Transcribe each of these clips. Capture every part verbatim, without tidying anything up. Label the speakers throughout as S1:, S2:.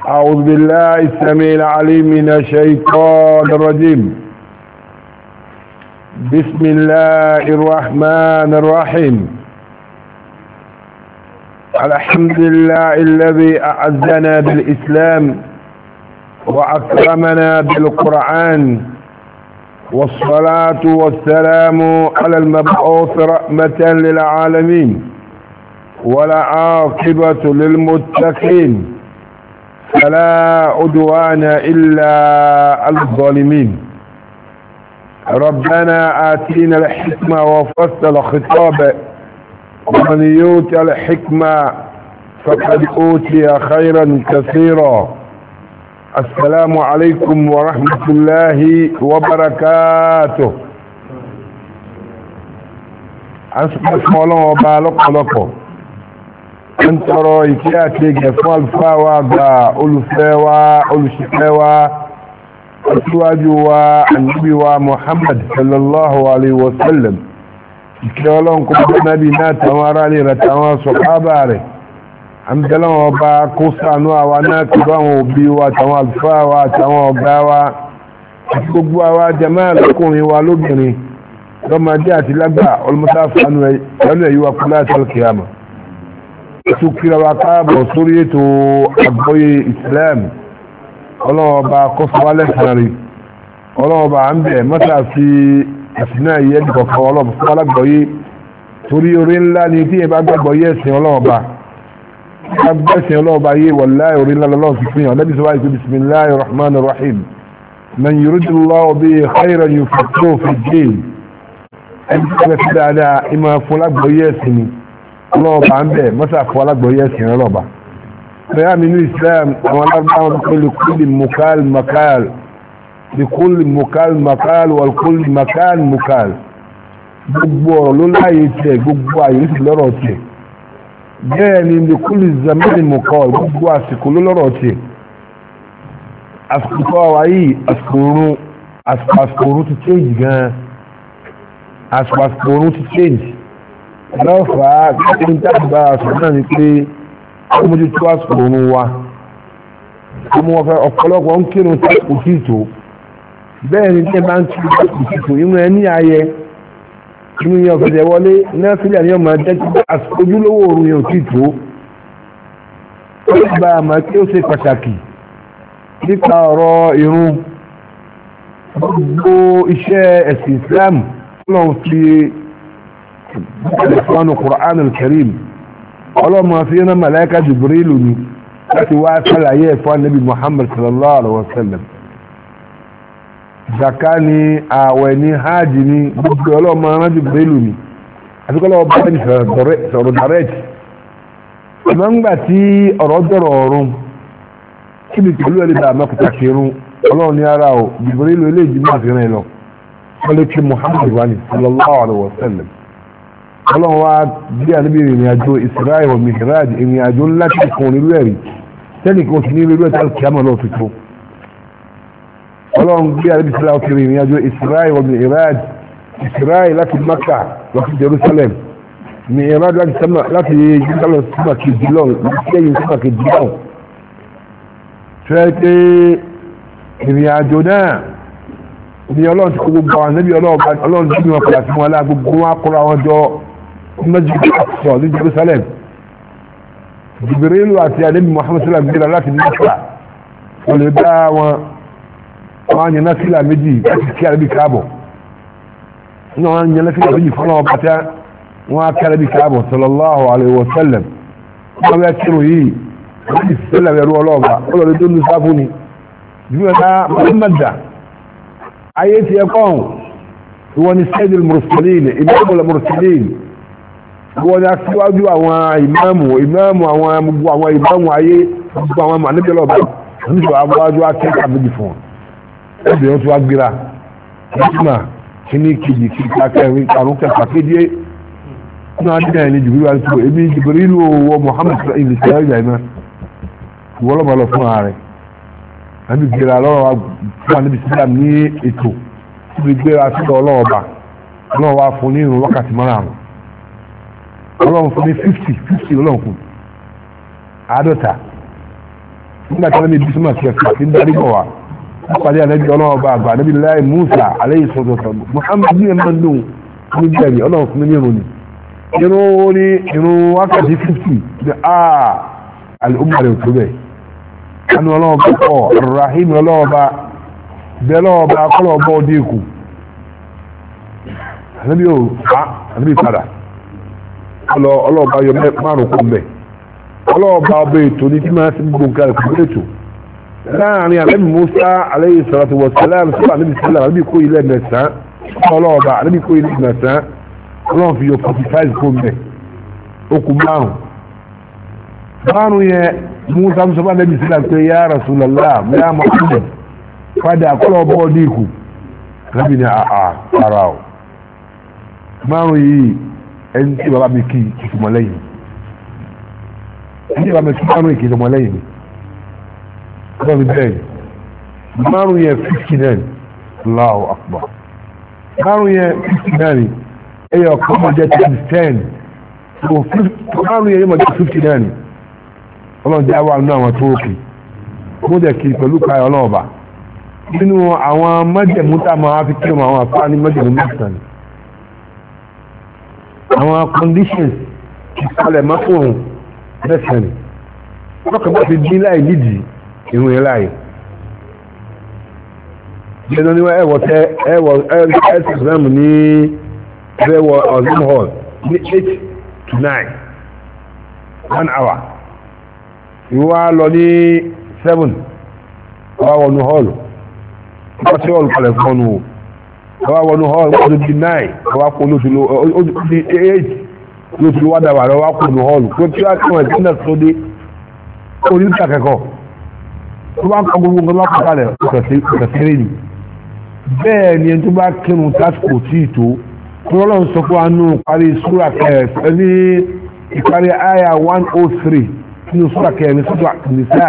S1: أعوذ بالله السميع العليم من الشيطان الرجيم. بسم الله الرحمن الرحيم. الحمد لله الذي أعزنا بالإسلام وأكرمنا بالقرآن، والصلاة والسلام على المبعوث رحمة للعالمين والعاقبة للمتقين، فلا عدوان إلا على الظالمين. ربنا آتينا الحكمة وفصل خطابه، ومن يؤت الحكمة فقد أوتي خيرا كثيرا. السلام عليكم ورحمة الله وبركاته. أسمع الله وبارك لكم. أنت رأيك جفوا الفاوى أولفاوى أولشفاوى أسواجوا النبي ومحمد صلى الله عليه وسلم. كلهم كم نبي نات واراني رتوا صحابه. الحمد لله وبا كوسانوا وانا كبان وبي واتوا الفاوى واتوا غاوا gbogbo àwa jàmáà lọ́kùnrin wa lóbìnrin lọ́mọdé àti lágbà olùmọ́sáfánú ẹ̀lú ẹ̀yíwá kúlá àtàlùkìyàmà. Tukira wa káàbọ̀ sórí ètò àgbọ́yé Islam. Ọlọ́ọ̀bá kọsọ̀wálẹ̀ sàárì, ọlọ́ọ̀bá à ń bẹ̀ mọ́ta sí àṣìná ìyẹ́ ìkọ̀kọ̀ ọlọ́ọ̀bá fún alágbọ́yé torí orí ńlá ni tí ẹ bá gbàgbọ́yé ẹ̀sìn ọlọ́ọ̀bá gbẹ́sìn ọlọ́ọ̀bá yé wallahi orí ńlá lọ́lọ́ sí fún yàn. Nabi sọ́wọ́ ìpé bismillahir rahmanir rahim. Man yuridillahu bihi khayran yufaqqihhu fid-din. Ẹni tí wọ́n fi dáadáa ìmọ̀ fún alágbọ́yé ẹ̀sìn ni ọlọ́ọ̀bá ń bẹ̀ mọ́sá fún alágbọ́yé ẹ̀sìn ọlọ́ọ̀bá. bẹ́ẹ̀ mi ní Islam àwọn alágbàwọn tó lè kulli mukal makal lè kulli mukal makal wal kulli makal mukal. gbogbo ọ̀rọ̀ ló láyé tiẹ̀, gbogbo àyè sì lọ́rọ̀ tiẹ̀. bẹ́ẹ̀ ni lè kulli zamani mukal, gbogbo àsìkò ló lọ́rọ̀ tiẹ̀. àsìkò tó wà yìí àsìkò oorun àsìkò oorun ti change gan-an. àsìkò oorun ti change lọ́fàá tí ń tàbí àṣùgbọ́n náà ni pé ó mójú tó àsìkò oorun wa. ọmọ ọ̀fẹ́ ọ̀pọ̀lọpọ̀ ń kírun tí kò sí tó. bẹ́ẹ̀ ni tí ẹ bá ń kí kò sí tó inú ẹ ní ayẹ inú yẹn ọ̀fẹ́dẹ̀ wọlé náà sílẹ̀ ní ọmọ ẹ̀jẹ̀ tí àsìkò ojúlówó oorun yẹn ò tí tó. ó gba àmọ́ kí ó ṣe pàtàkì nípa ọ̀rọ̀ irun. gbogbo iṣẹ́ ẹ̀sìn Islam lọ́n fi القرآن القرآن الكريم الله ما فينا ملائكة جبريل التي واسل عليه فوق النبي محمد صلى الله عليه وسلم. zakani àwẹ̀ni hajjini gbogbo ọlọ́wọ́ ma rán jùbìrìlù ni àti kọ́lọ́wọ́ bá ní sọ̀rọ̀ direct. ìmọ̀ ń gbà tí ọ̀rọ̀ dọ̀rọ̀ ọ̀run kí ni pẹ̀lú ẹ̀lẹ́ bá mẹ́kùtà kírun ọlọ́run ní ara ò jùbìrìlù ilé ìjìmọ̀ àti rìn lọ wọ́n lè kí Muhammad wani sallallahu alaihi wasallam. ọlọ́run wá bí àníbí ìrìn àjò Israel wa Mi'raj ìrìn àjò láti kan nílùú ẹ̀rí tẹ́nìkan sí ní ilé ẹ̀ta kìámà lọ fi tó. ọlọ́run bí àníbí Israel kiri ìrìn àjò Israel wa Mi'raj Israel láti Makkah lọ sí Jerusalem, Mi'raj láti Jerusalem símà kejì lọ lẹ́yìn símà kejì lọ. fẹ́ pé ìrìn àjò náà ní ọlọ́run ti kó gbogbo àwọn ànábì ọlọ́run tí wọ́n kọ̀lá sí wọn lá gbogbo wọn kọ́ra wọn jọ Masjid Al-Aqsa ní Jerusalem. Jibrilu àti ànábì Muhammad sallam gbéra láti Mẹ́kà wọ́n lè bá wọn wọ́n yẹn náfìlà méjì láti kí ànábì káàbọ̀. ní wọ́n yẹn náfìlà méjì fún àwọn pátá wọ́n á kí ànábì káàbọ̀ sallallahu alayhi wa sallam. wọ́n bẹ kírun yìí wọ́n ti sẹ́lẹ̀ ẹ̀rú ọlọ́ọ̀bà ọlọ́ọ̀dẹ́ tó ń sáfù ni. Muhammad ayé ti ẹkọ́ wọn ni sayyidul mursalin imamul mursalin wọn ni aṣíwájú àwọn ìmáàmù ìmáàmù àwọn gbogbo àwọn ìmáàmù ayé gbogbo àwọn àníbẹ̀lọ́bà nígbà àwọ́wájú akẹ́kọ̀ọ́ méjì fún wọn ẹgbẹ̀ wọn tó wá gbéra nígbà kíní kejì kíkà kẹrin karùn kẹfà kéde ní adínà ẹni jùbílù àti tó ebi jùbílù wọ Muhammad ilẹ̀ sẹ́yà ìgbà ìmá ìwọ́lọ́bà lọ fún ààrẹ àbí gbéra lọ́wọ́ fún àníbi sílám ní ètò tí gbéra sílẹ̀ ọlọ́ọ̀bà ọlọ́wọ́ wá fún ní ìrùn wákàtí márùn-ún ọlọ́run fún ní fifty fifty ọlọ́run fún àádọ́ta nígbà tí wọ́n ní bísímà kẹfì tí ń darí bọ̀ wá wọ́n pàdé ànábì ọlọ́wọ́ bá àgbà ànábì láì Musa alayhi salatu Muhammad ní ẹ̀mọ́ nù ní bẹ̀rẹ̀ ọlọ́wọ́ fún mi ní ìròyìn irun ní irun wákàtí fifty ní àà al'umma rẹ̀ tó bẹ̀ anu ọlọ́wọ́ bá kọ́ Ar-Rahim ọlọ́wọ́ bá bẹ́ẹ̀ lọ́wọ́ bá kọ́lọ̀ bọ́ ọdí ikú ànábì ò fa ànábì padà ọlọ́wọ́ bá yọ márùn kún bẹ̀ ọlọ́wọ́ bá ọbẹ̀ ètò ní tí máa ti gbogbo nǹkan rẹ̀ kún ètò láàrin ànábì Musa alayhi salatu wa salam sí ànábì sallam ànábì kó ilẹ̀ mẹ́sàn ọlọ́wọ́ bá ànábì kó ilẹ̀ mẹ́sàn ọlọ́wọ́ fi yọ forty five kún bẹ̀ okùn márùn márùn yẹn Musa sọ fún ànábì sallam pé ya Rasulallah ya Muhammad padà kọ́lọ̀ bọ́ ọdí ikú ànábì ní àà ara ọ̀ márùn yìí ẹni tí bàbá mi kí ìtumọ̀ lẹ́yìn ẹni tí bàbá mi kí márùn ìkí ìtumọ̀ lẹ́yìn ọdọ́ mi bẹ́ẹ̀ márùn yẹn fifty nine Allahu Akbar márùn yẹn fifty nine ẹyọ ọkọ̀ ọmọ jẹ́ times ten so márùn yẹn yóò mọ̀ jẹ́ fifty nine ọlọ́run jẹ́ àwọn àwọn tó òkè mo dẹ̀ kí pẹ̀lú káyọ̀ ọlọ́ọ̀bà nínú àwọn májẹ̀mú tá a máa fi kí àwọn àfáà ní májẹ̀mú mẹ́sàn-án àwọn conditions ìpalẹ̀ mọ́tòrùn mẹ́sàn-án lọ́kàn bá ti dín láì nídìí ìrùn ẹ̀ láì jẹ́nà ní ẹwọ̀ tẹ́ ẹwọ̀ ẹ̀ẹ́sìsìlámù ní ẹwọ̀ ọ̀zọ́m hall ní eight to nine one hour ìwọ́ lọ ní seven ọwọ́ wọnú hall wọ́n tí hall kalẹ̀ fún ọnù ọwọ́ wọnú hall wọ́n tó di nine ọwọ́ kó lóṣùlọ ó di eight lóṣùlọ wádà wà lọ́wọ́ kó lóṣùlọ hall kó tí wọ́n kọ́ ẹ̀kí náà tó dé ó ní ìtàkẹ́kọ̀ọ́ tó bá ń kọ gbogbo nǹkan bá kọ kalẹ̀ ọ̀kẹ̀sẹ̀rẹ̀ ni bẹ́ẹ̀ ni ẹni tó bá kírun tásìkò tí ì tó tó lọ́lọ́run sọ fún anú parí súrà kẹrẹ̀ ní ìparí àyà one oh three nínú súrà kẹrẹ̀ ní súrà nìsá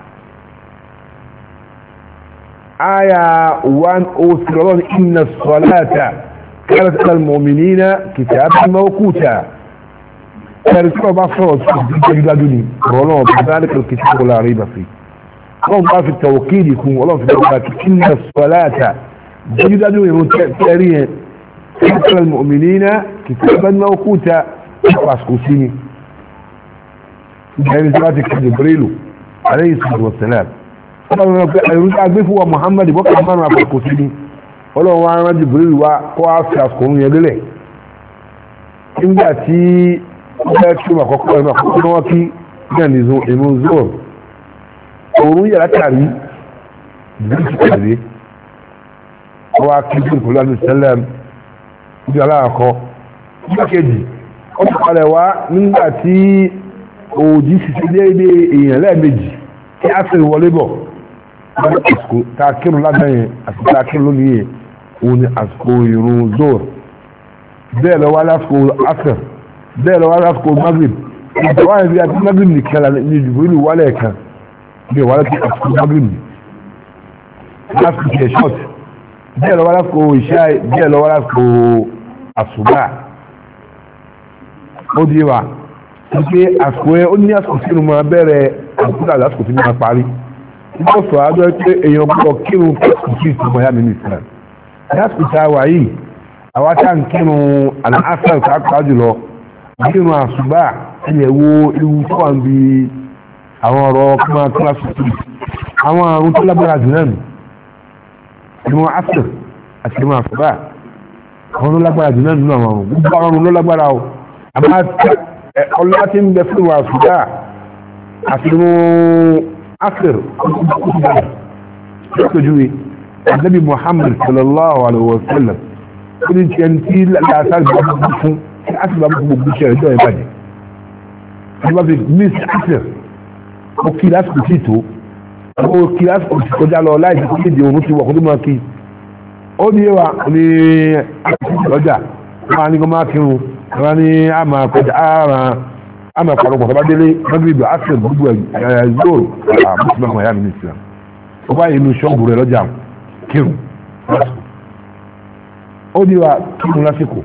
S1: àyà one oh three lọ́lọ́run inna as-salata kanat ala al-mu'minina kitaban mawquta kẹrì tí wọ́n bá sọ̀rọ̀ tó ti dájú ni rọ́lọ́run bá dhalika al-kitabu la rayba fihi wọ́n bá fi tawkili kún ọlọ́run fi dọ́gba kí inna as-salata dájúdájú ìrún tẹ́rí ẹ̀ kanat al-mu'minina kitaban mawquta pàṣkò sí ni ìgbẹ̀rẹ̀ tí wọ́n ti kí Jibrilu alayhi salatu wa salam ìrún tí a gbé fún wa Muhammad bọ́kà márùn àpàṣkò sí ni ọlọ́run wa rán Jibrilu wa kọ́ á fi àṣkò yẹn lélẹ̀ nígbà tí wọ́n fẹ́ kí wọ́n àkọ́kọ́ ẹ̀mọ́ àkọ́kọ́ wọn kí ní ìrún zoro òun yàrá tàrí bíríkì tàrí ọwọ́ akíkún pẹ̀lú alìsẹ́lẹ̀m ní aláàkọ́ nígbàkejì ó ti palẹ̀ wá nígbà tí òjì sísí déédé èèyàn lẹ́ẹ̀mejì tí a sì wọlé bọ̀ àsìkò tàkírùn lágbẹ̀yìn àti tàkírùn lónìí òun ni àsìkò ìrun zoro bẹ́ẹ̀ lọ wá lásìkò asr bẹ́ẹ̀ lọ wá lásìkò magrib ìjọba ìrìn àti magrib nìkan ní ìdìbò wálẹ̀ kan bí wà láti àsìkò magrib lásìkò ṣe short bẹ́ẹ̀ lọ wá lásìkò ìṣá bẹ́ẹ̀ lọ wá lásìkò àsùbá ó di wa wípé àsìkò ẹ ó ní àsìkò sínú máa bẹ̀rẹ̀ àsìkò àsìkò tí máa parí nígbà sọ àjọ pé èèyàn gbọ́dọ̀ kírun kí kí ìtumọ̀ yá mi ní Islam lásìkò tá a wà yìí àwa tá à ń kírun àlàáfíà pàápàá jùlọ kírun àsùbá ẹ̀yẹ̀ wo ewu tó wà ń bi àwọn ọ̀rọ̀ kọ́mọ kíláàsì tó àwọn àrùn tó lágbára jù náà nù ìwọ̀n asir àti ìwọ̀n àsùbá àwọn ló lágbára jù náà nínú àwọn ọ̀rùn gbogbo àwọn ọ̀rùn ló lágbára o àmọ́ ọlọ́wà tí ń bẹ fún ìwọ̀n àsùbá àti ìwọ̀n asir lọ́pẹ̀júwe ànábì Muhammad sallallahu alaihi wa sallam ó ní tiẹ̀ tí láàásà gbogbo fún tí asir bá gbogbo ṣẹlẹ̀ jọ ìbàjẹ́ àti wọ́n fi miss asir ó kí lásìkò tí tó ó kí lásìkò tí kọjá lọ láì sí kéde òun ti wọ̀ kó tó máa kí ó ní wa ní àkókò lọ́jà wọ́n á ní kó máa kírun wọ́n á ní àmà kọjá àmà pàrọ̀pọ̀ tọ́ba délé mọ́gìrìbì àṣẹ gbogbo ẹ̀ zoro àmúṣùmọ̀ ọmọ ìyá mi ní Islam ó bá yìí inú ṣọ́ọ̀bù rẹ̀ lọ́jà kírun lásìkò ó ní wa kírun lásìkò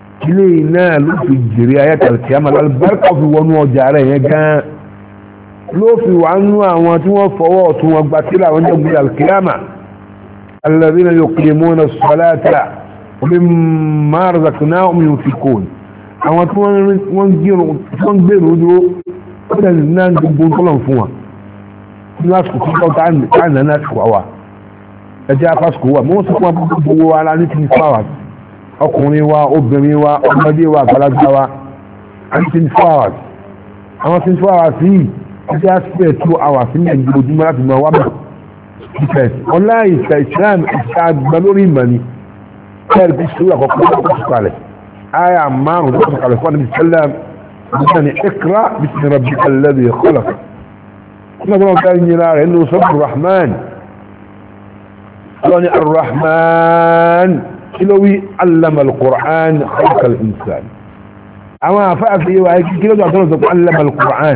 S1: ilé náà ló fi jèrè ayẹ́tàlẹ̀ kí a máa lálùbáríkà fi wọnú ọjà rẹ̀ yẹn gan-an ló fi wà nú àwọn tí wọ́n fọwọ́ tún wọn gba tíra wọn jẹ́ gbé alkiyama alladhina yuqimuna as-salata wa mimma razaqnahum yunfiqun àwọn tí wọ́n gbèrò dúró ó dẹ̀ náà gbogbo tọ́lọ̀ fún wa ní lásìkò tí wọ́n tá ní lásìkò àwà ẹjẹ́ afásìkò wà mọ́ sí fún gbogbo wa lá ní twenty four hours ọkùnrin wa obìnrin wa ọmọdé wa àgbàlagbà wa ní twenty four hours àwọn twenty four hours yìí ẹjẹ́ aspect two hours ní ẹgbẹ́ ojúmọ́ láti mọ wábà ìfẹ́ ọlá ìfẹ́ Islam ìfẹ́ àgbà lórí ìmọ̀ ni kẹ́rì bí sùúrù àkọ́kọ́ tó sọ̀kalẹ̀ آية عمان وضعك على صلى الله عليه وسلم يعني اقرأ باسم ربك الذي خلق نظرا كان ينار انه صبر الرحمن يعني الرحمن كلوي علم القرآن خلق الإنسان اما فأف ايه وهيك كلو دعوة علم القرآن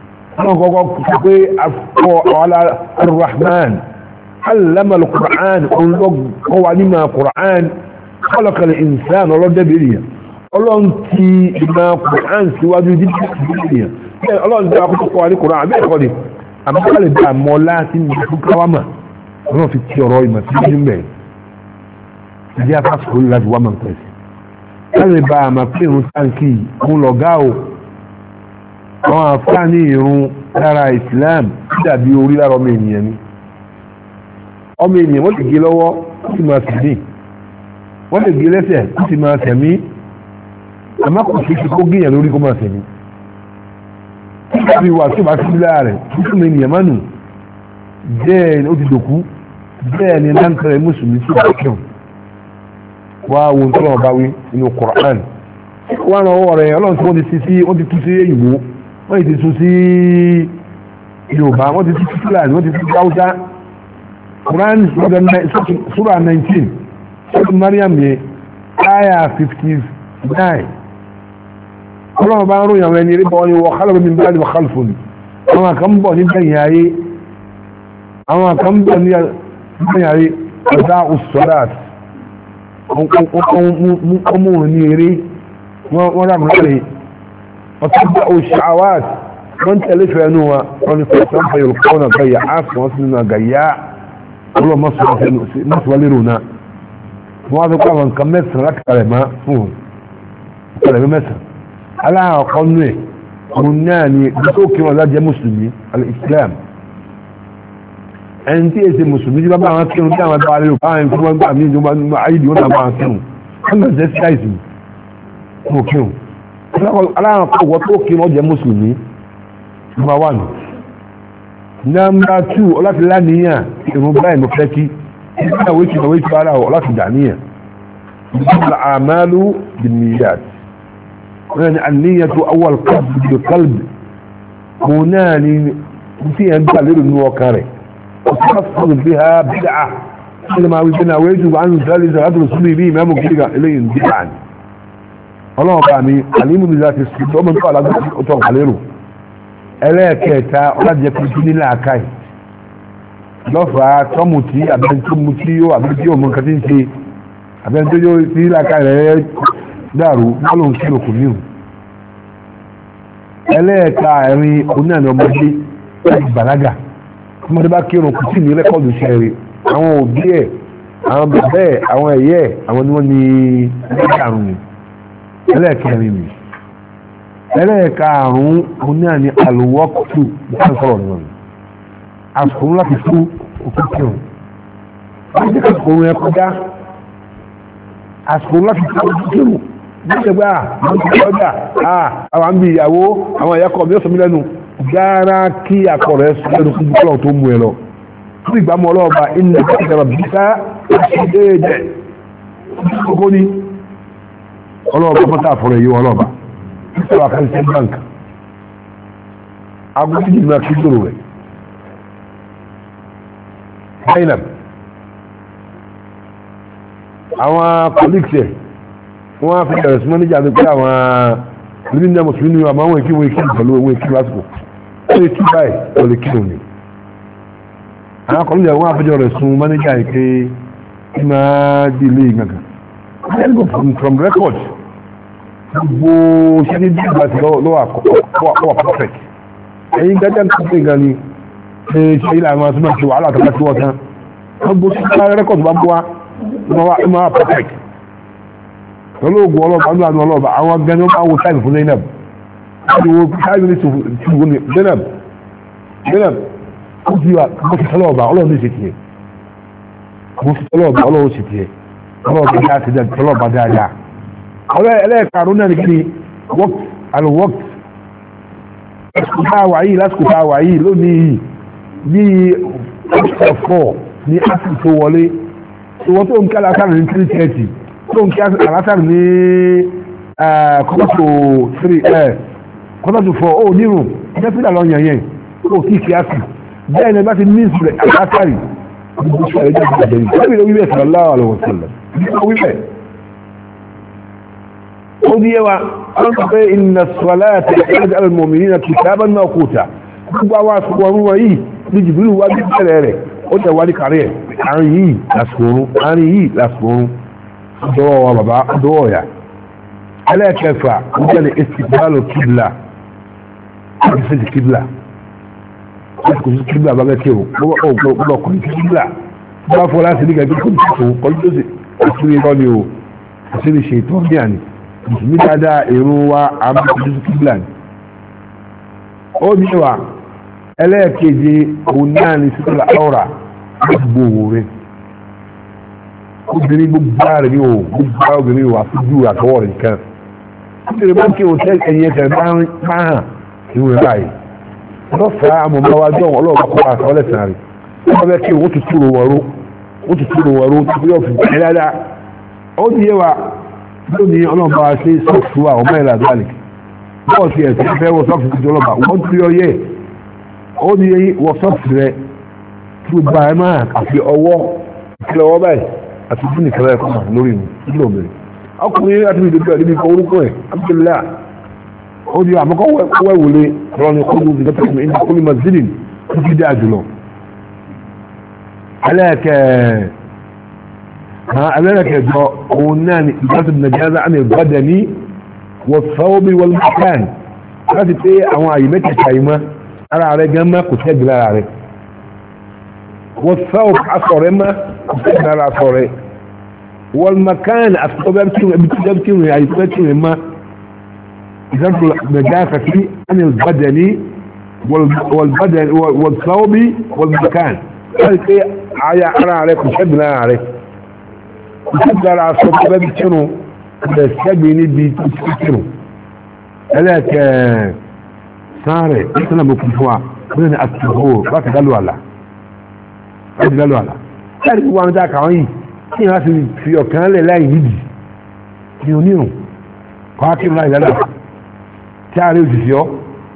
S1: على الرحمن علم القرآن هو علم القرآن خلق الإنسان ولو دبيريا ọlọ́run ti ìgbà Qur'an síwájú dídí ìdílé ọlọ́run tí a kó tó kọ́ ní Qur'an àbẹ́ ẹ̀kọ́ ni àmọ́kálẹ̀ bí àmọ́ láti ní fún káwàmà ọlọ́run fi ti ọ̀rọ̀ ìmọ̀ tí ó mẹ́ ìdí afásitì orí láti wá mọ̀ pẹ̀sì kálẹ̀ bá àmà pé irun táǹkì ń lọ gá o àwọn àfáà ní irun lára Islam dàbí orí lára ọmọ ènìyàn ni ọmọ ènìyàn wọ́n ti gé lọ́wọ́ ó sì máa sì wọ́n lè gé lẹ́sẹ̀ ó sì máa tẹ̀mí àmọ́ kò sí kó gíyàn lórí kó máa tẹ̀mí bí wà tí ó bá sí láàrẹ̀ tí ó mẹ́ni ẹ̀mánu bẹ́ẹ̀ ni ó ti dòkú bẹ́ẹ̀ ni láńkẹrẹ mùsùlùmí sí ìdákẹ́wò wá wo tó lọ́wọ́ bá wí inú Qur'an wọ́n rán ọwọ́ rẹ̀ ọlọ́run tí wọ́n ti sí wọ́n ti tú sí èyìnbó wọ́n ti tú sí Yorùbá wọ́n ti tú sí Fúlàní wọ́n ti tú sí Haúsá Qur'an sura nineteen sura Maryam yẹ aya fifty nine ọlọ́run bá ń ròyìn àwọn ẹni rí bọ́ ní wọ́n kálọ̀ mi bá ní wọ́n kálùfò ní àwọn kan bọ̀ ní bẹ̀yìn ayé àwọn kan bọ̀ ní bẹ̀yìn ayé ọ̀dá òṣùṣọ́dát ọmọ ní eré wọ́n rà mọ́lẹ̀ ọ̀tọ́gbà òṣàwát wọ́n tẹ̀lé fẹ́nu wa wọ́n ni fẹ́sán fẹ́ kọ́nà gàyà áàfù wọ́n sì nínú gàyà ọlọ́run mọ́sùwálérò náà wọ́n á tó kọ́ àwọn nǹkan mẹ́sàn-án láti kàrẹ̀ máa fún kàrẹ̀ mẹ́sàn-án aláàkọ́ nú ẹ̀ òun náà ni tó kí wọn lájẹ́ mùsùlùmí al-Islam ẹni tí èsì mùsùlùmí tí bá bá wọn kírun tí àwọn tàwà lérò báwọn fún wọn gbà mí ìjọba ayédè wọn náà máa kírun wọn náà jẹ́ sí àìsàn mọ̀ kírun aláàkọ́ wọ́n tó kí wọn jẹ́ mùsùlùmí number one number two ọláti láníyàn ìrún báyìí mo fẹ́ kí nígbà wíkì náà wíkì bá ráwọ̀ ọláti dàníyàn al-a'malu bin-niyyat يعني النية أول قلب بالقلب هناني فيها انتظر النوكاري وتحصل بها بدعة لما وجدنا ويجب عنه ثالثة هذا رسولي بيه ما مكتلقى إليه بدعا الله قامي عليم بذات السلطة ومن قال هذا أطلق عليه ألا كيتا قد يكون لا كاي لفا تموتي أبن تموتي وأبن تيو من كتنسي أبن تيو لا كاي dáàrú wọ́n kí lókùn ní òun ẹlẹ́ẹ̀ka ẹ̀rin oníàní ọmọdé láti bàlágà ọmọdé bá kírun kù sí ní rẹ́kọ̀dù ṣẹ́rí àwọn òbí ẹ̀ àwọn bẹ̀bẹ̀ àwọn ẹ̀yẹ́ àwọn ni wọ́n ní ẹlẹ́ẹ̀karùn ní ẹlẹ́ẹ̀kẹrin ní ẹlẹ́ẹ̀ka àrùn oníàní àlùwọ́kùtù ìfẹ́sọ̀rọ̀ ní wọn àsùkùn láti tú òkú kírun wọ́n jẹ́ kàkùn ẹ̀ kọjá àsùkùn láti tú òkú kírun nígbà àwọn ti ọjà àwọn àmì ìyàwó àwọn ìyàkọ̀ mi ó sọ mí lẹ́nu gáárá kí àkọ̀ rẹ̀ sọ lẹ́nu fún búkọ́lọ̀ tó mú ẹ lọ fún ìgbàmọ́ ọlọ́ọ̀bá iná ìjọba bíká àṣìdéédé gbogbo ní ọlọ́ọ̀bá pátá àfọ̀rọ̀ èyí ọlọ́ọ̀bá ìṣòro àkànṣe bank agbóhùn ìgbìmọ̀ àkíjòrò rẹ̀ Zainab àwọn colleagues wọ́n á fi bẹ̀rẹ̀ sí mọ́níjà ní pé àwọn olùdíjà mùsùlùmí ni àmọ́ àwọn èkí wọn èkí pẹ̀lú owó èkí lásìkò ó lè kí báyìí ó lè kí òní àwọn akọ̀lùjà wọn àfẹjọ rẹ̀ sun mọ́níjà yìí pé kí máa di ilé ìgbàgàn from from record gbogbo ṣẹ́ni bí ìgbà tí lọ́wọ́ perfect ẹ̀yin gẹ́gẹ́ tó pé gan ni ṣe ṣe ilẹ̀ àwọn asúnmọ̀ ṣe wàhálà tó bá tí wọ́n tán wọ́n gbó sí rẹ́kọ̀dù bá bọ́ wá ìmọ̀ wá perfect pẹ̀lú ogun ọlọ́ba ní àwọn ọlọ́ba àwọn gẹ́ni wọ́n máa wo táìmù fún Zainab láti wo táìmù ní ṣùgbọ́n ní Zainab Zainab ó ti wà mo fi tọ́lọ́ ọba ọlọ́run ní ṣe tiẹ̀ mo fi tọ́lọ́ ọba ọlọ́run ṣe tiẹ̀ ọlọ́run bí dáa ti dẹ̀ tọ́lọ́ ọba dáadáa ọlọ́ ẹlẹ́ẹ̀karùn náà ní kí ni wọ́k alwọ́k lásìkò tá a wà yìí lásìkò tá a wà yìí lónìí bí ẹ̀fọ́ ní áfíì tó wọlé tí wọ́n tó ń kí alásàrì ní three thirty tó ń kí alásàrì ní kọ́tàtò three kọ́tàtò four ó nírun ẹgbẹ́ fílà lọ yàn yẹn ó kí kí áfíì bẹ́ẹ̀ ni bá ti ní ìsìlẹ̀ alásàrì gbogbo sọ̀rọ̀ ìjọba ìjọba ìjọba ìjọba ìjọba ìjọba sallallahu alaihi wasallam ìjọba wípẹ̀ ó ní yẹwa ọ̀rọ̀ tó pé inna as-salata kanat 'ala al-mu'minina kitaban mawquta gbogbo àwọn àsìkò ọ̀run wọ̀nyí ní jìbìlì wá bí bẹ̀rẹ̀ rẹ̀ ó tẹ̀ wá ní kárí ẹ̀ àárín yìí lásìkò ọ̀run àárín yìí lásìkò ọ̀run dọ́wọ́ wa bàbá dọ́wọ́ ya ẹlẹ́ẹ̀kẹfà ó jẹ́ ní istiqbalu qibla láti fẹ́ ti qibla láti kò sí qibla bá bẹ́ẹ̀ kéwò gbọ́dọ̀ kò ní qibla bá fọ́ láti ní gàgbé kò ní kò kọ́ ní tó sì àṣírí irọ́ ni o àṣírí ṣe ìtọ́ ní àná mùsùlùmí dáadáa èrò wa àmọ́ qibla ni ó ní wa ẹlẹ́ẹ̀keje òun náà ni sípòlá ọ̀rà gbogbo òwò rẹ̀ obìnrin gbogbo rẹ̀ ní o gbogbo obìnrin wà fújú àtọwọ́ rẹ̀ nìkan obìnrin bá ń kí òtẹ́ ẹ̀yìn ẹ̀kẹ́ máa hàn ìwé ráyè lọ́fàá àmọ̀máwájọ́ ọlọ́ọ̀bá kọ́ àtọwọ́ lẹ́sàn rẹ̀ wọ́n bẹ́ kí wọ́n tutù rò wọ́rọ́ wọ́n tutù rò wọ́rọ́ tó yọ fún ẹ̀ dáadáa ó ní yẹ wa lónìí ọlọ́ọ̀bá ṣe sọ́ọ̀tù wa ọmọ ìlà dálì bọ́ọ̀sì ẹ̀ tí wọ́n fẹ́ wọ sọ́ọ̀tù ìjọba wọ́n ti yọ yẹ ó ní wọ sọ́ọ̀tù rẹ̀ tí ó gba ẹ máa àfi ọwọ́ ìpìlẹ̀ ọwọ́ báyìí àti bí nìkan rẹ̀ kọ́mà lórí mi nílò obìnrin ọkùnrin láti fi dùkú ẹ̀ níbi kan orúkọ ẹ̀ abdullá ó ní àmọ́kọ́ wẹ́wùlé ọ̀rọ̀ ni kójú ní dọ́tà ìmọ̀ ìdíkọ́ ní mazilin tó fi dé àjùlọ ẹlẹ́ẹ̀kẹ́ jọ òun náà ni ìjọsìn nàìjíríà àmì ìgbọ́dẹ̀ ní wọ́sọ́ọ́bí wọ́n mọ́kàn láti pé àwọn àyè mẹ́tẹ̀ẹ̀ta ìmọ̀ ara rẹ̀ gan mọ́ kò tẹ́gbì lára rẹ̀ wọ́sọ́ọ́b aṣọ rẹ̀ mọ́ kò tẹ́gbì lára aṣọ rẹ̀ wọ́n mọ́kàn àtúntọ́bẹ̀tìrìn àyíkọ́bẹ̀tìrìn mọ́ ìjọsìn nàìjíríà kàkiri àmì ìgbọ́dẹ̀ ní wọ́sọ́ọ́bí wọ́n mọ́kàn láti pé ara rẹ̀ kò tẹ́gbì lára rẹ̀ ìṣẹ́gbára aṣọ tó bẹ́bí kírun ẹ̀ ṣẹ́gbẹ̀ níbi tó ti kírun ẹlẹ́ẹ̀kẹ́ sáàrẹ̀ ìṣẹ́lẹ̀ mọ̀ fún wa wọ́n ni àtìkò láti dálò àlà láti dálò àlà láti gbogbo àwọn dáka wọ́n yìí kí wọ́n sì fi ọ̀kan lẹ̀ láì nídìí ní onírùn kọ́ kírun láì dálò tí a rí òjìṣẹ́ ọ́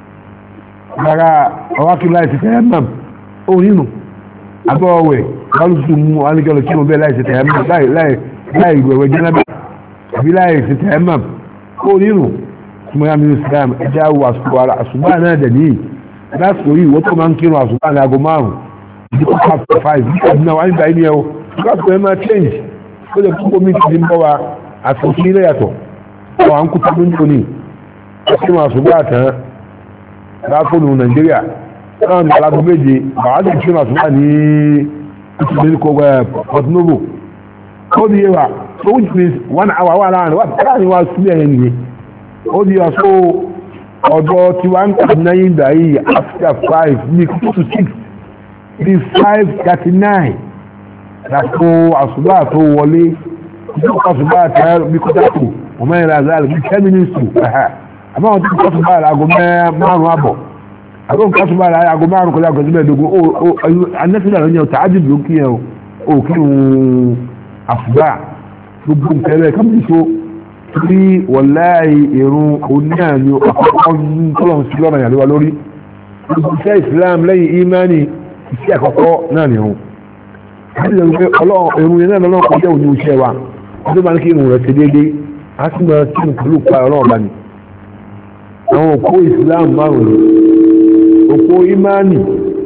S1: rárá ọwá kírun láì ti tẹ́ ẹ́ mọ̀ onírùn abọ́ ọ̀wẹ̀ kálùsù mú alìkẹ́lù kí mo bẹ́ láì ṣe tẹ̀yẹ́mọ̀ láì ìgbẹ̀wẹ̀ jẹ́nàbà àbí láì ṣe tẹ̀yẹ́mọ̀ ó nínú tí mo yá mi ní Islam ẹjá wo àsùgbà ara àsùgbà náà dẹ̀ ní lásìkò yìí wọ́n tó máa ń kírun àsùgbà ní aago márùn-ún ní kó pàtó five ní ọdún náà wà nígbà yìí ni ẹ o lásìkò ẹ máa change ó lè kó mi ti ń bọ́ wa àsìkò sí ilé yàtọ̀ ọ̀ à ń kú tó ń jò ní kírun àsùgbà tán láfóònù Nàìjíríà náà ní alágbó méje bàwádì kírun àsùgbà ní ìtìlẹ̀ kò wẹ̀ Port Novo ó di yẹwà so which means one hour wà láàrin wà láàrin wà sílẹ̀ yẹn nìyẹn ó di yà so ọjọ́ tí wọ́n ń kà náyìn ìgbà yìí after five ní two to six ní five thirty nine láti àṣùbà tó wọlé ìjọba àṣùbà tẹ́ bí kọ́tà tó ọmọ ìrìn àzáàlì bí ten minutes to àmọ́ àwọn tó kọ́ àṣùbà àgọ́ márùn-ún àbọ̀ àbọ̀ nǹkan àṣùbà àgọ́ márùn-ún kọjá kọjá mẹ́ẹ̀ẹ́dógún anẹ́sílẹ̀ ló ń yẹ tààjì ló kí ẹ o kí n àṣùbà gbogbo nǹkan ẹ̀rẹ́ kàmí so tí wọ̀láì ìrun oníyàní àkọ́kọ́ tọ́lọ̀ sí lọ́nà ìyàlúwa lórí gbogbo iṣẹ́ Islam lẹ́yìn imani iṣẹ́ àkọ́kọ́ náà ni ìrun láti lè pé ìrun yẹn náà lọ́nà kọjá òní iṣẹ́ wa ọdún máa ń kí ìrun rẹ̀ ṣe déédéé a sì máa kí ìrun pẹ̀lú pa ọlọ́run bá ní àwọn òkú Islam márùn-ún òkú imani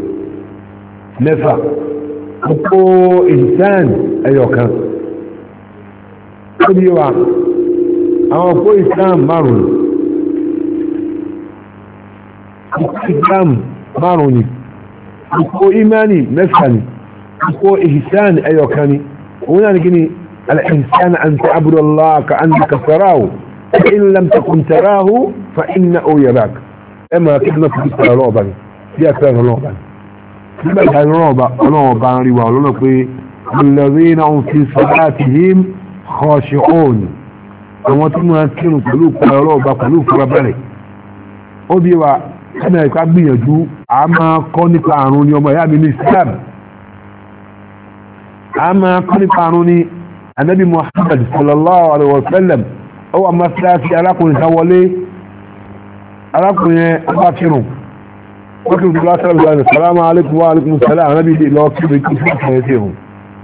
S1: mẹ́fà òkú ìsán ẹyọkan ó bí wa àwọn òkú Islam márùn-ún islam márùn-ún ni kó imani mẹ́fà ni kó ihsan ẹyọkan ni òun náà ni kí ni al-ihsan an ta'budu Allah ka'annaka tarahu fa in lam takun tarahu fa innahu yarak ẹ máa kí ló fi tẹ̀rọ ọba ni bí a fẹ́ ọlọ́wọ́ ọba ni nígbà tí a rọ ọba ọlọ́wọ́ ọba ń rí wa ọlọ́nà pé alladhina hum fi salatihim khashi'un àwọn tí wọ́n kírun pẹ̀lú ọlọ́wọ́ ọba pẹ̀lú ìfúrabalẹ̀ ó bí wa ẹ̀nà ìka gbìyànjú a máa kọ́ nípa àrùn ní ọmọ ìyá mi ní Islam a máa kọ́ nípa àrùn ní Ànábì Muhammad sallallahu alaihi wa sallam ó wà mọ́sálásí arákùnrin sáwọlé arákùnrin ọba kírun wọ́n kírun tó lásán lọ́wọ́ salamu alaikum wa alaikum salam Ànábì ilé lọ kírun kí fún ìfẹ́ sí ẹ̀hùn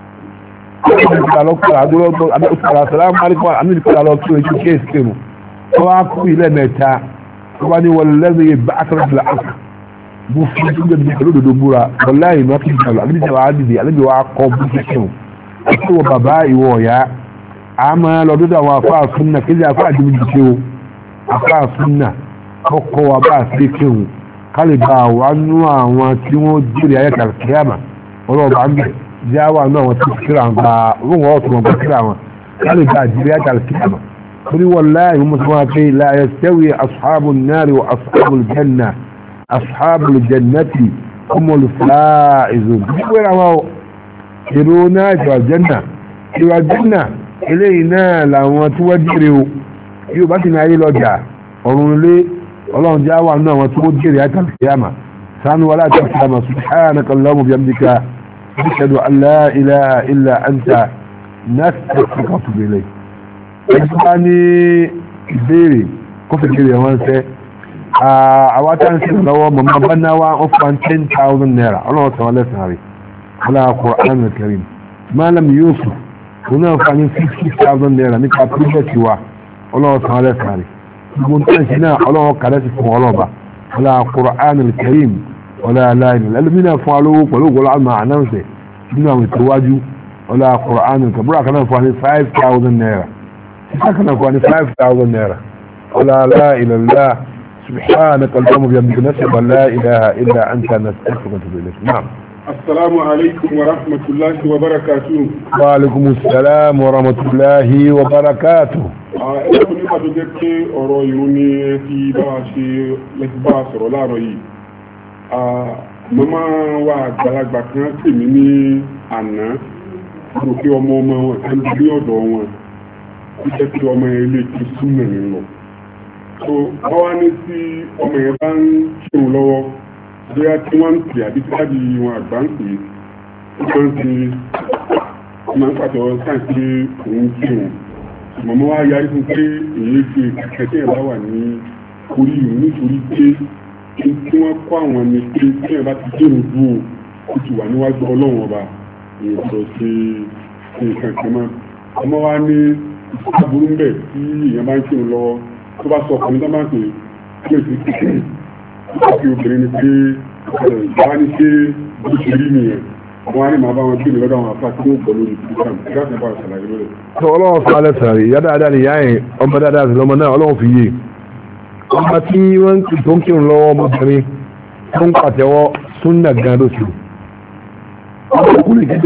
S1: salamu alaikum Ànábì ilé lọ kírun kí kéèsì kírun wọ́n á kú ilẹ̀ mẹ́ta wani wallazi ba'athara bil haqq bu fi da bi kalo do bura wallahi ma fi kalo abi da wadi bi abi wa ko bu kiyo ko baba iwo ya ama lo do da wa fa sunna ke ja fa di bi kiyo afa sunna ko ko wa ba fi kiyo kale ba wa nu àwọn tí wọ́n jure ayat al qiyamah olo ba nbe ja wa nu àwọn tí kira ba wọ́n wo to ba kira wọn kale ba jure ayat al qiyamah قل والله هم سبحانه لا يستوي أصحاب النار وأصحاب الجنة أصحاب الجنة هم الفائزون وين هو يرونا إلى الجنة إلى الجنة إلينا لما توجروا يبقى أي لجا قالوا لي الله جاء عنا وتوجر حتى القيامة سان ولا تسلم سبحانك اللهم بحمدك أشهد أن لا إله إلا أنت نستغفرك ونتوب إليك ẹgbẹ́ ní ìbéèrè kó fi kiri ẹ̀wọ̀n ṣe àwọn tá ń ṣe lọ́wọ́ mọ̀mọ́ bá náà wá ó fún ten thousand naira ọlọ́wọ́ sọ wọ́n lẹ́sàn rí ọlọ́wọ́ Qur'an al-Karim Malam Yusuf kò náà fún ní fifty thousand naira nípa pílẹ̀tì wa ọlọ́wọ́ sọ wọ́n lẹ́sàn rí gbogbo nǹkan ṣe náà ọlọ́wọ́ kàdá sí fún ọlọ́ba ọlọ́wọ́ Qur'an al-Karim ọlọ́wọ́ aláìní ẹlòmínà fún alówó pẹ̀lú ògbọ́lọ́ àmà ànáǹsẹ̀ nínú àwọn ìtọ́wájú ọlọ́wọ́ Qur'an al-Karim kan náà fún ní five thousand naira سكن أكواني five thousand naira ولا لا إله إلا سبحانك اللهم بيمدك نسب لا إله إلا أنت نستغفرك ونتوب إليك نعم
S2: السلام عليكم ورحمة الله وبركاته
S1: وعليكم السلام ورحمة الله وبركاته
S2: ẹ̀kùn nípa tó jẹ́ pé ọ̀rọ̀ ìrun ni ti bá wa ṣe lẹ́ti bá wa sọ̀rọ̀ láàárọ̀ yìí màmá wa àgbàlagbà kan pè mí ní àná rò pé ọmọ ọmọ wọn kan bí ọ̀dọ̀ wọn jẹ́ kí ọmọ ilé tí súnmọ̀ ní lọ. so wọ́n wá ní sí ọmọ yẹn bá ń kírun lọ́wọ́ bóyá tí wọ́n ń pè àbí táàbí wọn àgbà ń pè ó máa ń fi máa ń pàtó sáà pé òun kírun mọ̀mọ́ wá yarí fún pé èyí fi kẹ̀kẹ́ tí ẹ̀ bá wà ní orí ìrùn nítorí pé tí wọ́n kọ́ àwọn ni pé tí ẹ̀ bá ti kírun dúró ó ti wà níwájú ọlọ́run ọba èyí sọ sí nǹkan kan mọ́ ọmọ wa ní aburú ń bẹ̀ tí èèyàn bá ń kírun lọ́wọ́ tó bá sọ ọkùnrin tó máa ń pè é tí ó ti kí obìnrin ni pé ìjọba ní ṣe bó ṣe rí nìyẹn wọ́n á ní màá bá wọn gbìyànjú lọ́dọ̀ àwọn afá tí ó gbọ́ lórí program ìgbàsẹ̀ bá ṣàlàyé lórí.
S1: tó ọlọ́run fún alẹ́ sàrí ìyá dáadáa ni ìyá yẹn ọmọ dáadáa sí lọ́mọ náà ọlọ́run fi yé ọmọ tí wọ́n tó ń kírun lọ́wọ́ ọmọbìnrin tó ń pàtẹ́wọ́ súnnà gan lóṣù ọmọkùnrin kí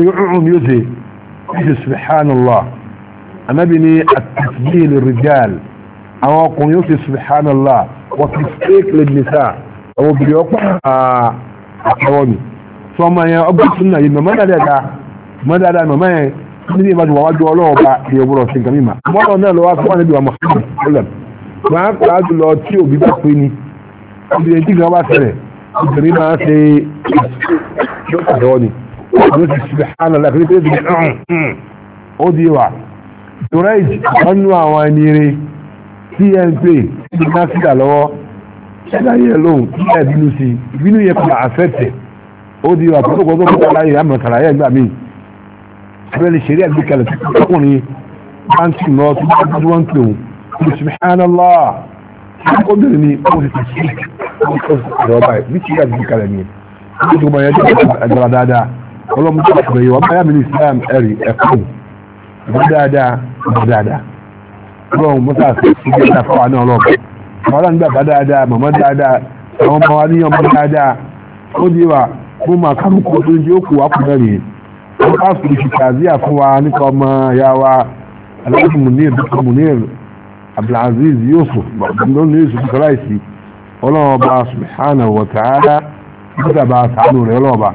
S1: النبي ني التسجيل للرجال او قوم يوسف سبحان الله وتصديق للنساء او بيوقع اقوامي ثم يا ابو سنه يما ما دادا ما دادا ما ni ba wa wájú Ọlọ́run ba e oburo sin kan mima mo lo na lo wa fún Ànábì wa Muhammad sallam ma ka du lo tí Òbí bá pè ní obìnrin tí gan bá ṣẹlẹ̀ obìnrin máa ṣe yo ka do ni subhanallah kí ni bí ó di wa Toraj ọnú àwọn ẹni rẹ̀ tí ẹ ń pè ní náfíà lọ́wọ́ ṣẹ́dá yẹ lóhun tí ẹ bínú sí ìbínú yẹ kọ́nà àfẹ́tẹ̀ ó di wà pẹ̀lú ọgbọ́n tó láyé àmọ̀kàrà yẹ gbà mí abẹ́lẹ̀ ṣeré àgbékalẹ̀ tí ọkùnrin báńkì lọ tó bá tó wọ́n pè wọ́n subhanallah ó bẹ̀rẹ̀ ní ó ti tẹ̀sí ọ̀rọ̀ báyìí bí ṣeré àgbékalẹ̀ ni ó ti gbọ́n yẹn tó àgbàrá dáadáa ọlọ́mú tó àgbẹ̀yẹ wọ́n báyà mí ní Islam ẹ̀rì ẹ̀kọ́ dáadáa dáadáa ọlọ́run mọ́sá sí ìgbésà fáwọn náà lọ́pọ̀ ọlọ́run gbà bá dáadáa mọ̀mọ́ dáadáa àwọn ọmọ wa ní ọmọ dáadáa ó di wa fún ma kánú kó tó ń jẹ́ òkú wákùnrin rèé wọ́n bá fi ṣìkàzíà fún wa nípa ọmọ ya wa aláàbò munir dr munir abdulaziz yusuf lónìí yusuf kọláìsì ọlọ́ọ̀ba subhanahu wa ta'ala nígbà bá sàánù rẹ̀ ọlọ́ọ̀ba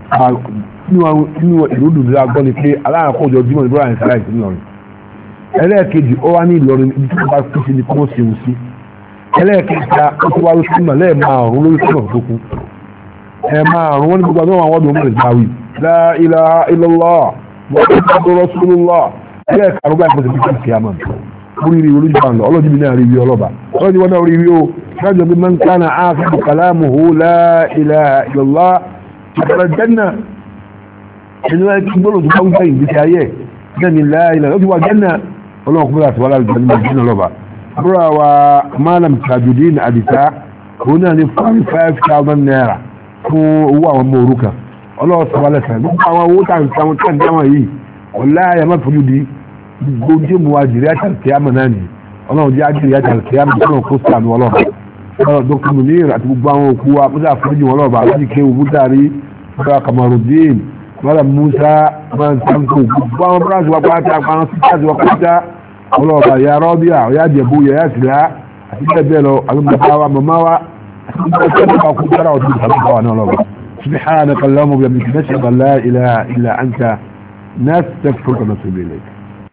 S1: nínú ìlú dùdú agbọ́ ni pé aláàkójọ jimoh ibrahim kọláìsì ńlọrin ẹlẹ́ẹ̀kejì ó wá ní ìlọrin ibi tí wọ́n bá kú sí ni kí wọ́n ṣe wù sí ẹlẹ́ẹ̀kẹta ó ti wá ló sí mà lẹ́ẹ̀ máa rún lórí sọ́nà tó kú ẹ máa rún wọn ní gbogbo àwọn àwọn ọdún ọmọdé gbáwì la ilaha illallah muhammadur rasulullah ẹlẹ́ẹ̀ka ló bá ìpèsè bí kí a máa orí rí olójú bá ń lọ ọlọ́dún mi náà rí rí ọlọ́ba ọlọ́dún wọn náà rí rí o ṣáàjọ bí man kana akhiru kalamuhu la ilaha illallah àtàrà jẹ́nà ẹni wọ́n ti gbọ́dọ̀ tó bá wípé ìgbésí ayé jẹ́ni la ilaha ó ti wà jẹ́nà ọlọ́run kúrò àti wàhálà jẹ́nà jẹ́nà lọ́ba búra wa malam tajudeen adisa òun náà ní forty five thousand naira fún owó àwọn ọmọ òrukàn ọlọ́run sọ wálẹ̀ sàn gbogbo àwọn owó tá à ń sáwọn tá à ń dáwọn yìí ọ̀láyà má fojú di gbogbo tí mo wá jìrì àtàlùkìyàmù náà ni ọlọ́run jẹ́ àjìrì àtàlùkìyàmù tí wọ́n kó sànù ọlọ́ba dr munir àti gbogbo àwọn òkú wa mọ́tà àforíjì wọn ọlọ́ba àti kéwù bútàrí bá kamarudin mọ́tà musa máa ń sáńkó gbogbo àwọn bíráàsì wa pátá àwọn sítáàsì wa pátá ọlọ́ba ya rọ́bíà ọ̀yá jẹ̀bú yẹ̀ yá sílá àti bẹ́ẹ̀ bẹ́ẹ̀ lọ àwọn bàbá wa màmá wa àti bẹ́ẹ̀ bá kú dára ọdún ìsàlùkọ́ wa náà lọ́ba subhanaka allahumma wa bihamdika nashhadu an la ilaha illa anta nastaghfiruka wa natubu ilayk